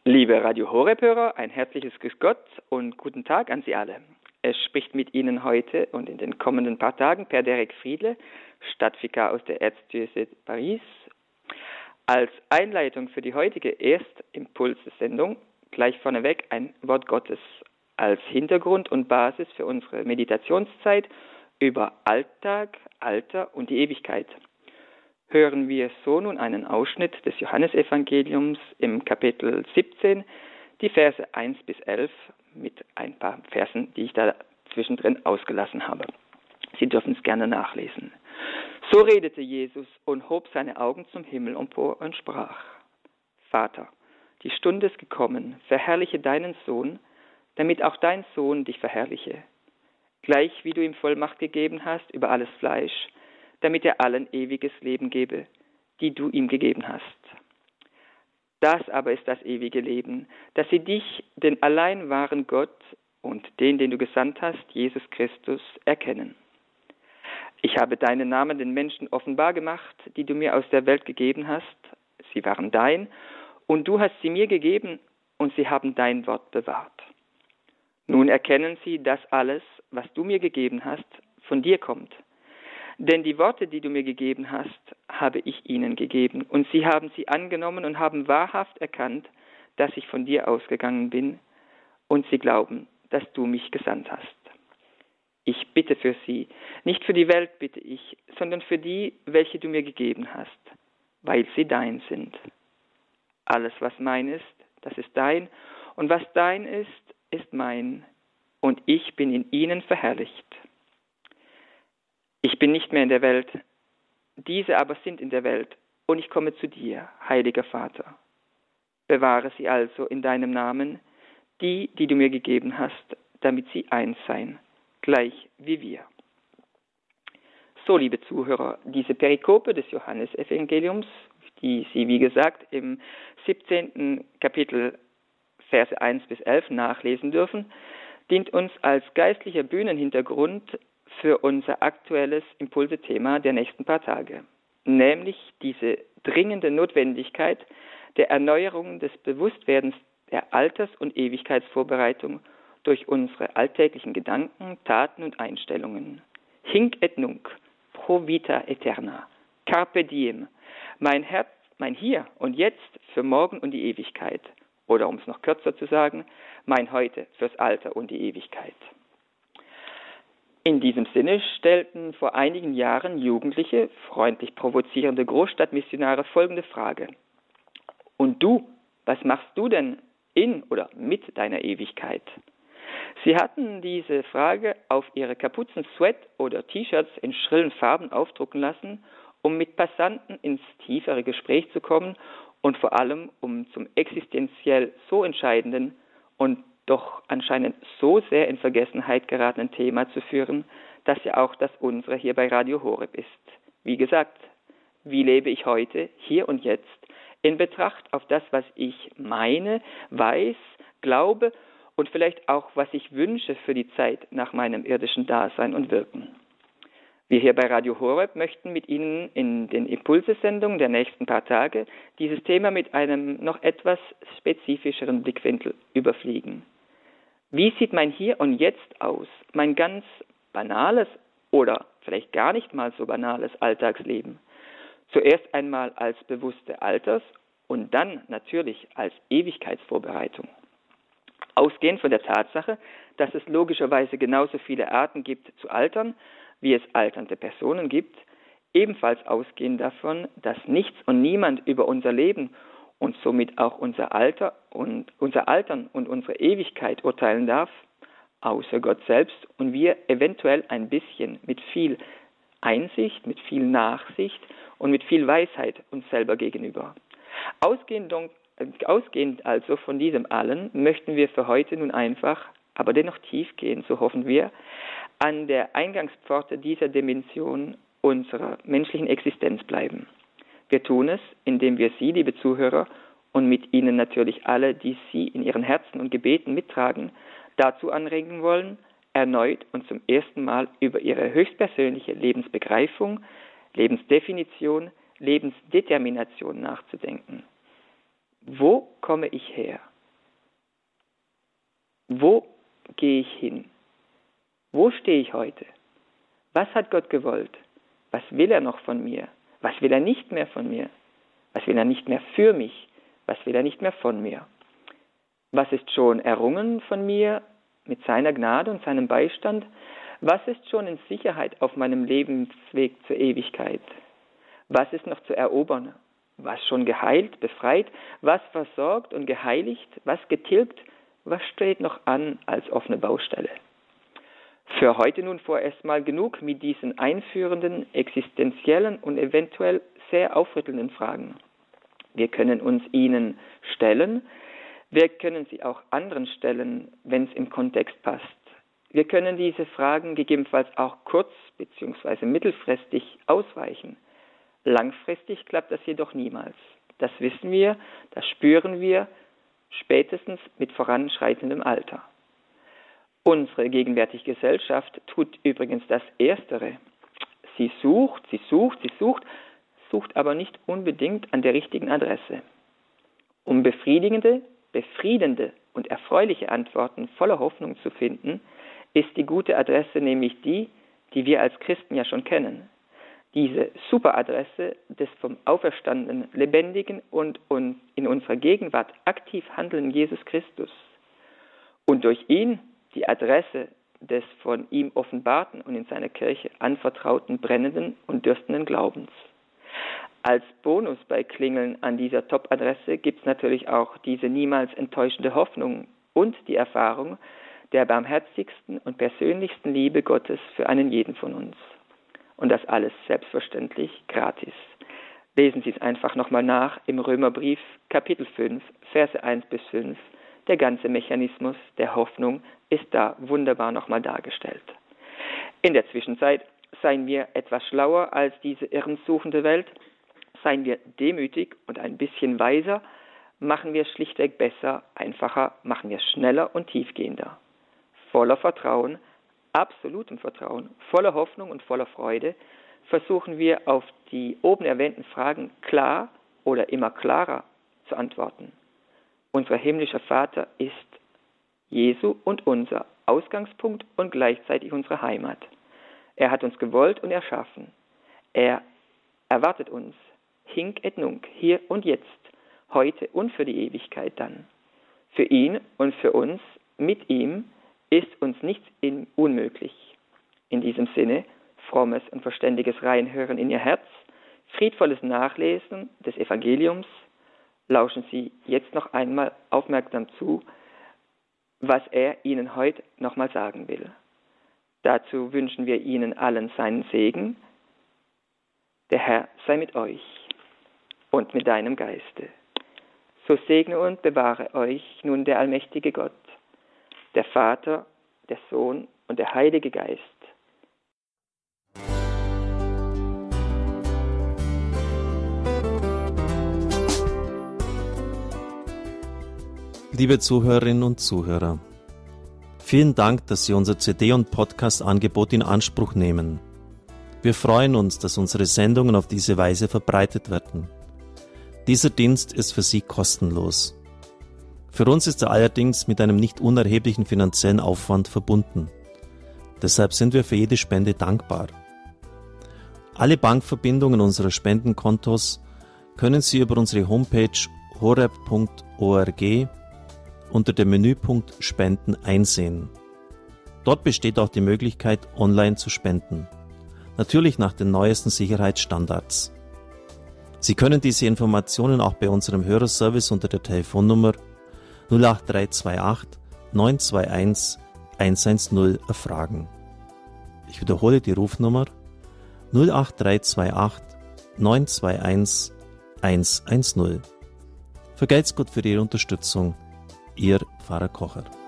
Liebe Radio Horeb-Hörer, ein herzliches Grüß Gott und guten Tag an Sie alle. Es spricht mit Ihnen heute und in den kommenden paar Tagen Per Derek Friedle, Stadtvikar aus der Erzdiözese Paris. Als Einleitung für die heutige Erstimpulssendung gleich vorneweg ein Wort Gottes als Hintergrund und Basis für unsere Meditationszeit über Alltag, Alter und die Ewigkeit. Hören wir so nun einen Ausschnitt des Johannesevangeliums im Kapitel 17, die Verse 1 bis 11, mit ein paar Versen, die ich da zwischendrin ausgelassen habe. Sie dürfen es gerne nachlesen. So redete Jesus und hob seine Augen zum Himmel empor und sprach: Vater, die Stunde ist gekommen, verherrliche deinen Sohn, damit auch dein Sohn dich verherrliche, gleich wie du ihm Vollmacht gegeben hast über alles Fleisch, damit er allen ewiges Leben gebe, die du ihm gegeben hast. Das aber ist das ewige Leben, dass sie dich, den allein wahren Gott und den du gesandt hast, Jesus Christus, erkennen. Ich habe deinen Namen den Menschen offenbar gemacht, die du mir aus der Welt gegeben hast. Sie waren dein, und du hast sie mir gegeben, und sie haben dein Wort bewahrt. Nun erkennen sie, dass alles, was du mir gegeben hast, von dir kommt. Denn die Worte, die du mir gegeben hast, habe ich ihnen gegeben, und sie haben sie angenommen und haben wahrhaft erkannt, dass ich von dir ausgegangen bin, und sie glauben, dass du mich gesandt hast. Ich bitte für sie, nicht für die Welt bitte ich, sondern für die, welche du mir gegeben hast, weil sie dein sind. Alles, was mein ist, das ist dein, und was dein ist, ist mein, und ich bin in ihnen verherrlicht. Ich bin nicht mehr in der Welt, diese aber sind in der Welt, und ich komme zu dir, heiliger Vater. Bewahre sie also in deinem Namen, die du mir gegeben hast, damit sie eins seien, gleich wie wir. So, liebe Zuhörer, diese Perikope des Johannesevangeliums, die Sie, wie gesagt, im 17. Kapitel, Verse 1 bis 11 nachlesen dürfen, dient uns als geistlicher Bühnenhintergrund für unser aktuelles Impulsethema der nächsten paar Tage, nämlich diese dringende Notwendigkeit der Erneuerung des Bewusstwerdens der Alters- und Ewigkeitsvorbereitung durch unsere alltäglichen Gedanken, Taten und Einstellungen. Hinc et nunc, pro vita aeterna, carpe diem, mein Herz, mein Hier und Jetzt für morgen und die Ewigkeit. Oder um es noch kürzer zu sagen, mein Heute fürs Alter und die Ewigkeit. In diesem Sinne stellten vor einigen Jahren Jugendliche, freundlich provozierende Großstadtmissionare folgende Frage: Und du, was machst du denn in oder mit deiner Ewigkeit? Sie hatten diese Frage auf ihre Kapuzen, Sweat oder T-Shirts in schrillen Farben aufdrucken lassen, um mit Passanten ins tiefere Gespräch zu kommen und vor allem um zum existenziell so entscheidenden und doch anscheinend so sehr in Vergessenheit geratenen Thema zu führen, dass ja auch das unsere hier bei Radio Horeb ist. Wie gesagt, wie lebe ich heute, hier und jetzt, in Betracht auf das, was ich meine, weiß, glaube und vielleicht auch, was ich wünsche für die Zeit nach meinem irdischen Dasein und Wirken. Wir hier bei Radio Horeb möchten mit Ihnen in den Impulsesendungen der nächsten paar Tage dieses Thema mit einem noch etwas spezifischeren Blickwinkel überfliegen. Wie sieht mein Hier und Jetzt aus, mein ganz banales oder vielleicht gar nicht mal so banales Alltagsleben? Zuerst einmal als bewusste Alters- und dann natürlich als Ewigkeitsvorbereitung. Ausgehend von der Tatsache, dass es logischerweise genauso viele Arten gibt zu altern, wie es alternde Personen gibt, ebenfalls ausgehend davon, dass nichts und niemand über unser Leben und somit auch unser Alter und unser Altern und unsere Ewigkeit urteilen darf, außer Gott selbst und wir eventuell ein bisschen mit viel Einsicht, mit viel Nachsicht und mit viel Weisheit uns selber gegenüber. Ausgehend also von diesem allen möchten wir für heute nun einfach, aber dennoch tief gehen, so hoffen wir, an der Eingangspforte dieser Dimension unserer menschlichen Existenz bleiben. Wir tun es, indem wir Sie, liebe Zuhörer, und mit Ihnen natürlich alle, die Sie in Ihren Herzen und Gebeten mittragen, dazu anregen wollen, erneut und zum ersten Mal über Ihre höchstpersönliche Lebensbegreifung, Lebensdefinition, Lebensdetermination nachzudenken. Wo komme ich her? Wo gehe ich hin? Wo stehe ich heute? Was hat Gott gewollt? Was will er noch von mir? Was will er nicht mehr von mir? Was will er nicht mehr für mich? Was will er nicht mehr von mir? Was ist schon errungen von mir mit seiner Gnade und seinem Beistand? Was ist schon in Sicherheit auf meinem Lebensweg zur Ewigkeit? Was ist noch zu erobern? Was schon geheilt, befreit? Was versorgt und geheiligt? Was getilgt? Was steht noch an als offene Baustelle? Für heute nun vorerst mal genug mit diesen einführenden, existenziellen und eventuell sehr aufrüttelnden Fragen. Wir können uns ihnen stellen, wir können sie auch anderen stellen, wenn es im Kontext passt. Wir können diese Fragen gegebenenfalls auch kurz- bzw. mittelfristig ausweichen. Langfristig klappt das jedoch niemals. Das wissen wir, das spüren wir, spätestens mit voranschreitendem Alter. Unsere gegenwärtige Gesellschaft tut übrigens das Erstere. Sie sucht, aber nicht unbedingt an der richtigen Adresse. Um befriedigende und erfreuliche Antworten voller Hoffnung zu finden, ist die gute Adresse nämlich die wir als Christen ja schon kennen. Diese Superadresse des vom auferstandenen, lebendigen und in unserer Gegenwart aktiv handelnden Jesus Christus. Und durch ihn die Adresse des von ihm offenbarten und in seiner Kirche anvertrauten brennenden und dürstenden Glaubens. Als Bonus bei Klingeln an dieser Top-Adresse gibt es natürlich auch diese niemals enttäuschende Hoffnung und die Erfahrung der barmherzigsten und persönlichsten Liebe Gottes für einen jeden von uns. Und das alles selbstverständlich gratis. Lesen Sie es einfach nochmal nach im Römerbrief, Kapitel 5, Verse 1-5. Der ganze Mechanismus der Hoffnung ist da wunderbar nochmal dargestellt. In der Zwischenzeit seien wir etwas schlauer als diese irrensuchende Welt, seien wir demütig und ein bisschen weiser, machen wir es schlichtweg besser, einfacher, machen wir es schneller und tiefgehender. Voller Vertrauen, absolutem Vertrauen, voller Hoffnung und voller Freude versuchen wir auf die oben erwähnten Fragen klar oder immer klarer zu antworten. Unser himmlischer Vater ist Jesu und unser Ausgangspunkt und gleichzeitig unsere Heimat. Er hat uns gewollt und erschaffen. Er erwartet uns, hinc et nunc, hier und jetzt, heute und für die Ewigkeit dann. Für ihn und für uns, mit ihm, ist uns nichts unmöglich. In diesem Sinne, frommes und verständiges Reinhören in Ihr Herz, friedvolles Nachlesen des Evangeliums, lauschen Sie jetzt noch einmal aufmerksam zu, was er Ihnen heute nochmal sagen will. Dazu wünschen wir Ihnen allen seinen Segen. Der Herr sei mit euch und mit deinem Geiste. So segne und bewahre euch nun der allmächtige Gott, der Vater, der Sohn und der Heilige Geist. Liebe Zuhörerinnen und Zuhörer, vielen Dank, dass Sie unser CD- und Podcast-Angebot in Anspruch nehmen. Wir freuen uns, dass unsere Sendungen auf diese Weise verbreitet werden. Dieser Dienst ist für Sie kostenlos. Für uns ist er allerdings mit einem nicht unerheblichen finanziellen Aufwand verbunden. Deshalb sind wir für jede Spende dankbar. Alle Bankverbindungen unserer Spendenkontos können Sie über unsere Homepage horeb.org unter dem Menüpunkt Spenden einsehen. Dort besteht auch die Möglichkeit, online zu spenden. Natürlich nach den neuesten Sicherheitsstandards. Sie können diese Informationen auch bei unserem Hörerservice unter der Telefonnummer 08328 921 110 erfragen. Ich wiederhole die Rufnummer 08328 921 110. Vergelt's Gott für Ihre Unterstützung. Ihr Pfarrer Kocher.